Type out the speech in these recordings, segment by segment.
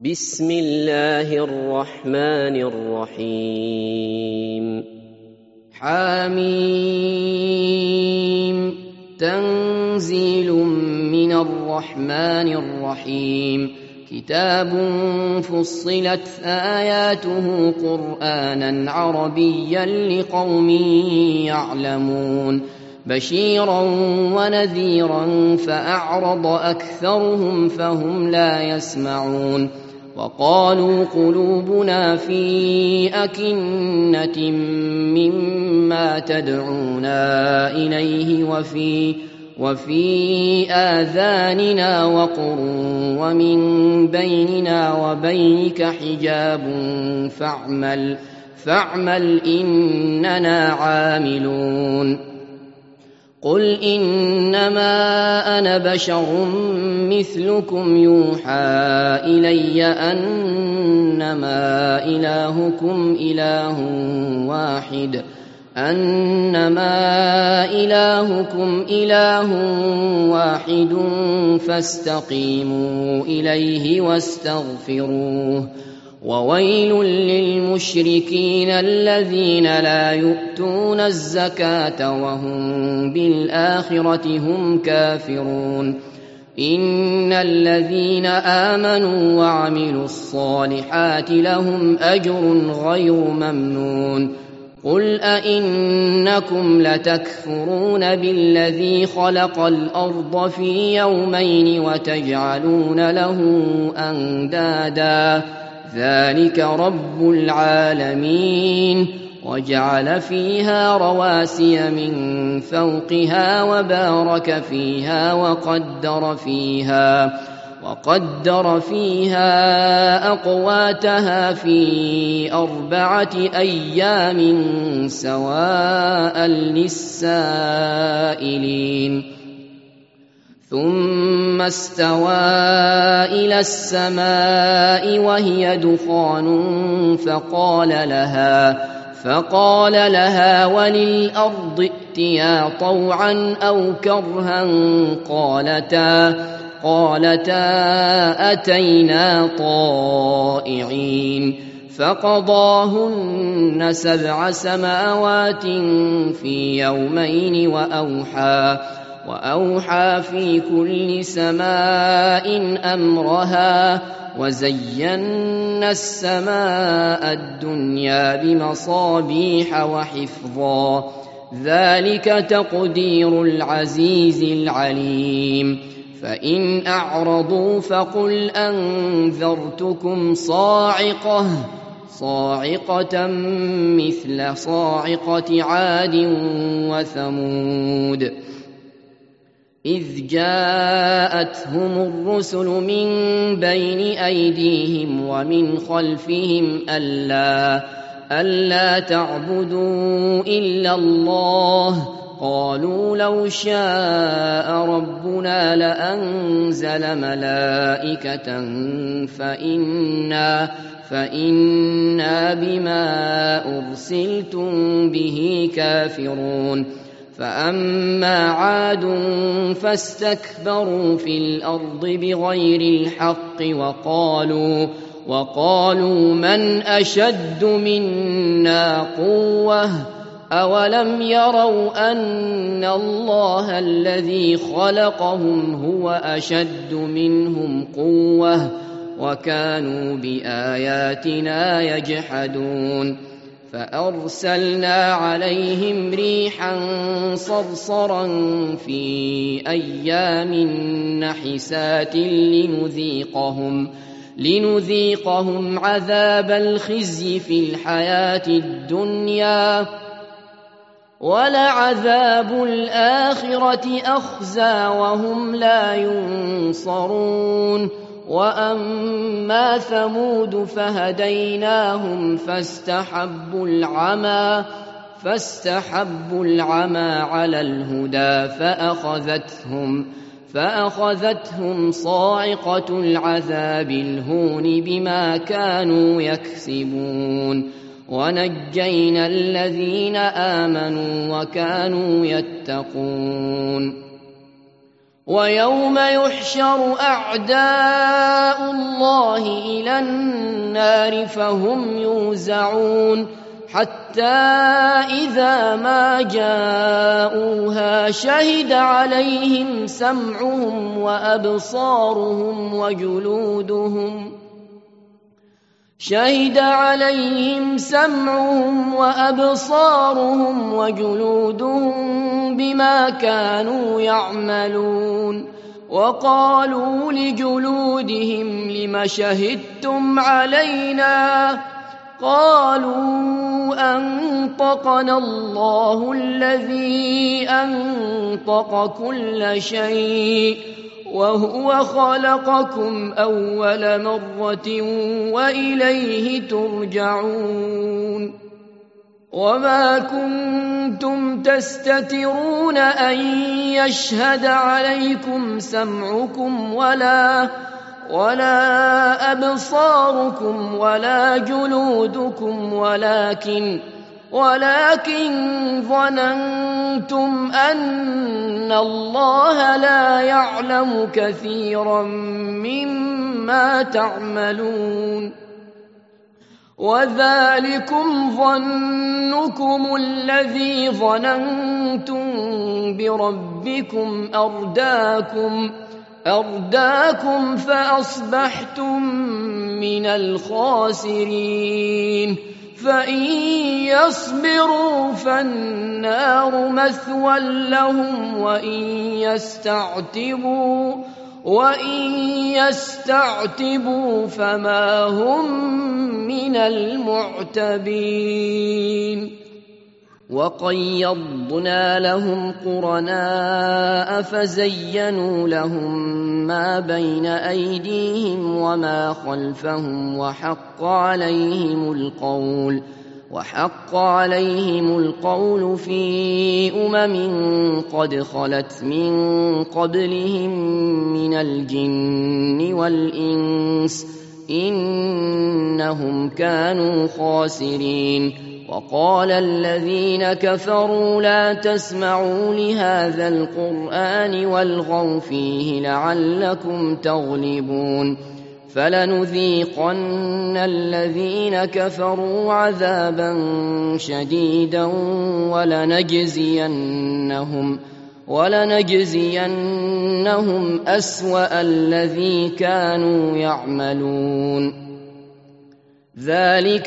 بسم الله الرحمن الرحيم حميم تنزيل من الرحمن الرحيم كتاب فصلت آياته قرآنا عربيا لقوم يعلمون بشيرا ونذيرا فأعرض أكثرهم فهم لا يسمعون وقالوا قلوبنا في أكنة مما تدعونا إليه وفي آذاننا وقر ومن بيننا وبينك حجاب فاعمل إننا عاملون قل إنما أنا بشر مثلكم يوحى إلي أنما إلهكم إله واحد فاستقيموا إليه واستغفروه وويل للمشركين الذين لا يؤتون الزكاة وهم بالآخرة هم كافرون إن الذين آمنوا وعملوا الصالحات لهم أجر غير ممنون قل أئنكم لتكفرون بالذي خلق الأرض في يومين وتجعلون له أندادا ذلك رب العالمين وجعل فيها رواسي من فوقها وبارك فيها وقدر فيها أقواتها في 4 أيام سواء للسائلين ثم استوى إلى السماء وهي دخان فقال لها وللأرض ائتيا طوعا أو كرها قالتا أتينا طائعين فقضاهن 7 سماوات في يومين وأوحى في كل سماء أمرها وزينا السماء الدنيا بمصابيح وحفظا ذلك تقدير العزيز العليم فإن أعرضوا فقل أنذرتكم صاعقة مثل صاعقة عاد وثمود إذ جاءتهم الرسل من بين أيديهم ومن خلفهم ألا تعبدوا إلا الله قالوا لو شاء ربنا لأنزل ملائكة فإنا بما أرسلتم به كافرون فأما عاد فاستكبروا في الأرض بغير الحق وقالوا من أشد منا قوة أولم يروا أن الله الذي خلقهم هو أشد منهم قوة وكانوا بآياتنا يجحدون فأرسلنا عليهم ريحا صرصرا في أيام نحسات لنذيقهم عذاب الخزي في الحياة الدنيا ولعذاب الآخرة أخزى وهم لا ينصرون وأما ثمود فهديناهم فاستحبوا العمى على الهدى فأخذتهم صاعقة العذاب الهون بما كانوا يكسبون ونجينا الذين آمنوا وكانوا يتقون ويوم يحشر أعداء الله إلى النار فهم يوزعون حتى إذا ما جاءوها شهد عليهم سمعهم وأبصارهم وجلودهم بما كانوا يعملون. وقالوا لجلودهم لم شهدتم علينا؟ قالوا أنطقنا الله الذي أنطق كل شيء وهو خلقكم أول مرة وإليه ترجعون. وما كنتم تستترون أن يشهد عليكم سمعكم ولا أبصاركم ولا جلودكم ولكن ظننتم أن الله لا يعلم كثيرا مما تعملون. وذلكم ظنكم الذي ظننتم بربكم أرداكم فأصبحتم من الخاسرين. فإن يصبروا فالنار مثوى لهم وإن يستعتبوا فما هم من المعتبين. وقيضنا لهم قرناء فزينوا لهم ما بين أيديهم وما خلفهم وحق عليهم القول في قد خلت من قبلهم من الجن والإنس إنهم كانوا خاسرين. وقال الذين كفروا لا تسمعوا لهذا القرآن والغوا فيه لعلكم تغلبون. فلنذيقن الذين كفروا عذابا شديدا ولنجزينهم أسوأ الذي كانوا يعملون. ذلك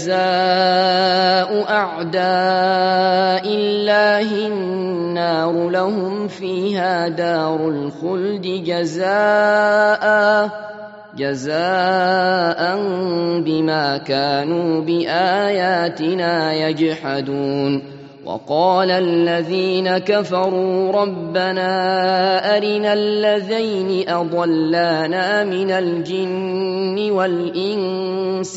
جزاء أعداء الله النار لهم فيها دار الخلد جزاء بما كانوا بآياتنا يجحدون. وقال الذين كفروا ربنا أرنا الذين أضلانا من الجن والإنس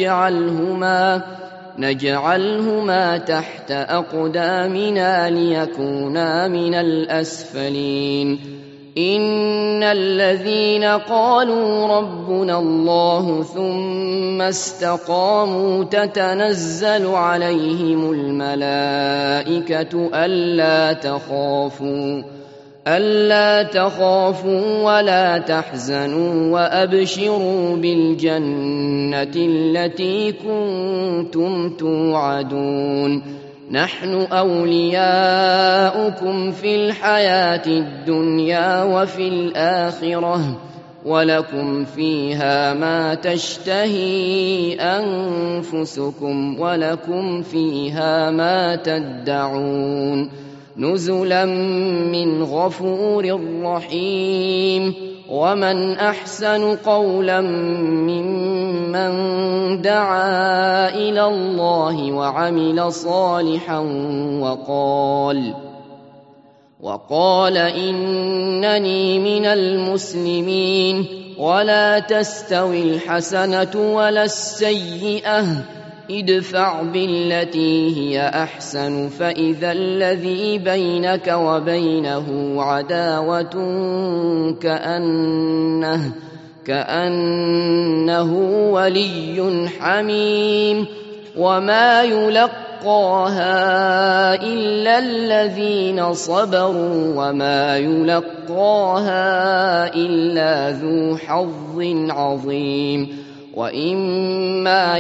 نجعلهما تحت أقدامنا ليكونا من الأسفلين. إن الذين قالوا ربنا الله ثم استقاموا تتنزل عليهم الملائكة ألا تخافوا ولا تحزنوا وأبشروا بالجنة التي كنتم توعدون. نحن أولياؤكم في الحياة الدنيا وفي الآخرة ولكم فيها ما تشتهي أنفسكم ولكم فيها ما تدعون. نزلا من غفور رحيم. ومن أحسن قولا ممن دعا إلى الله وعمل صالحا وقال إنني من المسلمين. ولا تستوي الحسنة ولا السيئة ادفع بالتي هي أحسن فإذا الذي بينك وبينه عداوة كأنه ولي حميم. وما يلقاها يلقاها إلا الذين صبروا وما يلقاها إلا ذو حظ عظيم وإما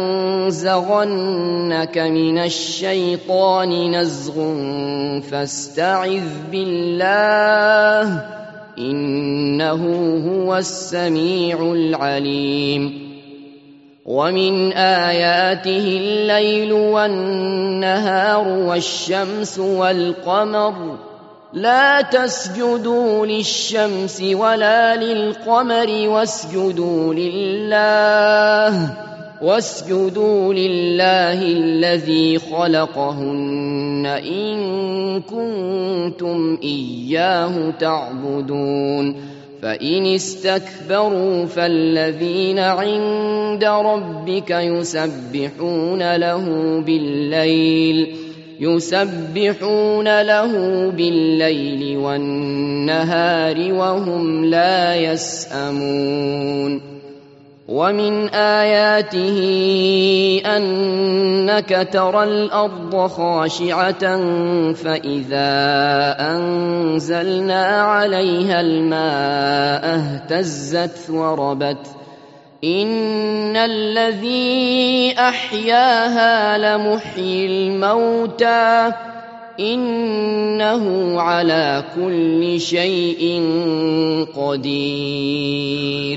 ينزغنك من الشيطان نزغ فاستعذ بالله إنه هو السميع العليم ومن آياته الليل والنهار والشمس والقمر لا تسجدوا للشمس ولا للقمر واسجدوا لله الذي خلقهن إن كنتم إياه تعبدون فإن استكبروا فالذين عند ربك يسبحون له بالليل والنهار وهم لا يسأمون ومن آياته أنك ترى الأرض خاشعة فإذا أنزلنا عليها الماء اهتزت وربت إن الذي أحياها لمحيي الموتى إنه على كل شيء قدير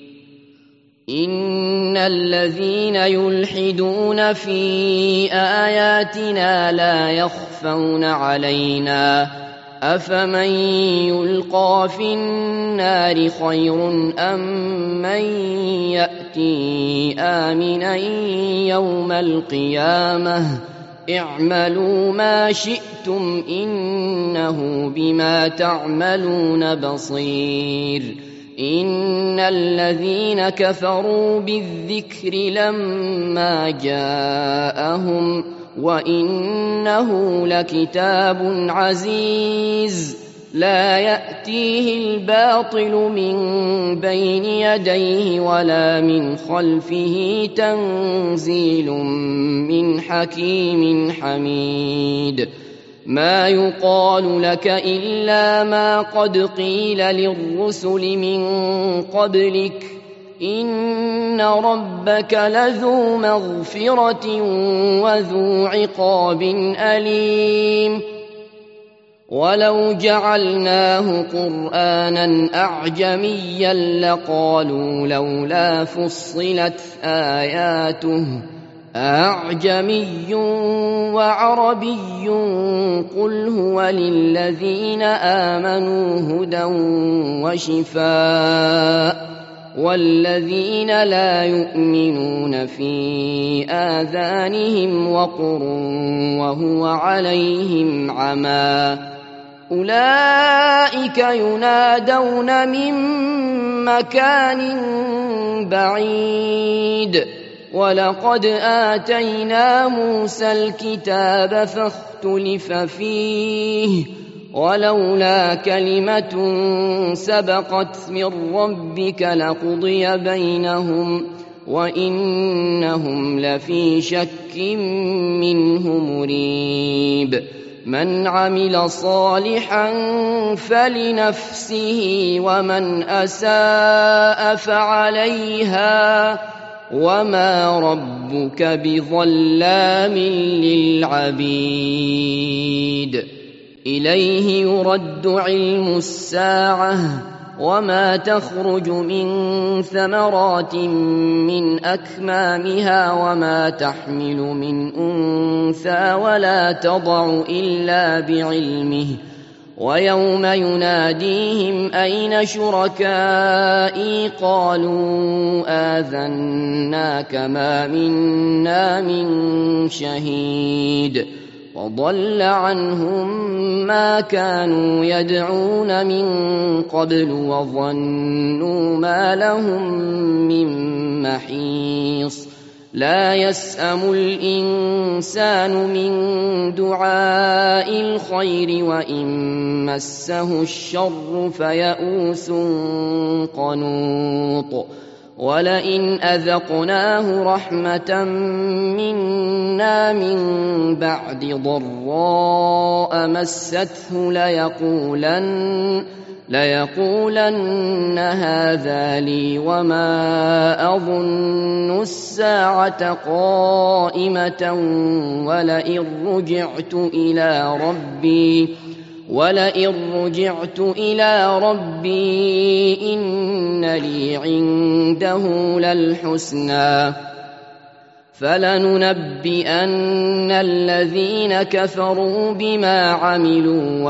إن الذين يلحدون في آياتنا لا يخفون علينا أفمن يلقى في النار خير أم من يأتي آمنا يوم القيامة اعملوا ما شئتم إنه بما تعملون بصير إن الذين كفروا بالذكر لما جاءهم وإنه لكتاب عزيز لا يأتيه الباطل من بين يديه ولا من خلفه تنزيل من حكيم حميد ما يقال لك إلا ما قد قيل للرسل من قبلك إن ربك لذو مغفرة وذو عقاب أليم ولو جعلناه قرآنا أعجميا لقالوا لولا فصلت آياته أعجمي وعربي قل هو للذين آمنوا هدى وشفاء والذين لا يؤمنون في آذانهم وقر وهو عليهم عمى أولئك ينادون من مكان بعيد ولقد آتينا موسى الكتاب فاختلف فيه ولولا كلمة سبقت من ربك لقضي بينهم وإنهم لفي شك منه مريب من عمل صالحا فلنفسه ومن أساء فعليها وما ربك بظلام للعبيد إليه يرد علم الساعة وما تخرج من ثمرات من أكمامها وما تحمل من أنثى ولا تضع إلا بعلمه ويوم يناديهم أين شركائي قالوا آذناك ما منا من شهيد وضل عنهم ما كانوا يدعون من قبل وظنوا ما لهم من محيص لا يسأم الإنسان من دعاء الخير وإن مسه الشر فيئوس قنوط ولئن أذقناه رحمة منا من بعد ضراء مسته ليقولن هذا لي وما أظن الساعة قائمة ولئن رجعت إلى ربي إن لي عنده للحسنى فلننبئن الذين كفروا بما عملوا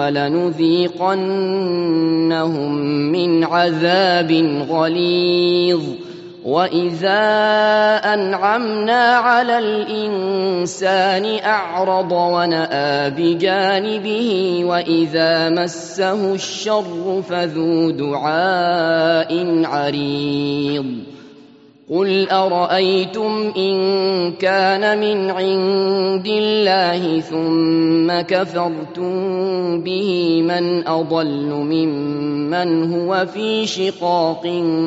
ولنذيقنهم من عذاب غليظ وإذا أنعمنا على الإنسان أعرض ونأى بجانبه وإذا مسه الشر فذو دعاء عريض قل أرأيتم إن كان من عند الله ثم كفرتم به من أضل ممن هو في شقاق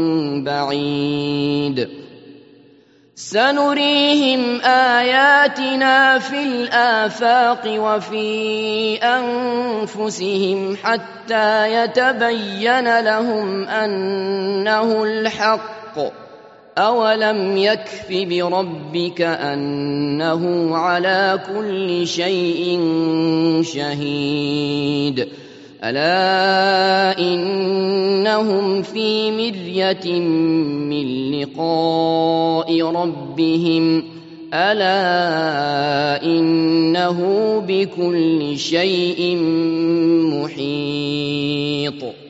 بعيد سنريهم آياتنا في الآفاق وفي أنفسهم حتى يتبين لهم أنه الحق أولم يكف بربك أنه على كل شيء شهيد ألا إنهم في مرية من لقاء ربهم ألا إنه بكل شيء محيط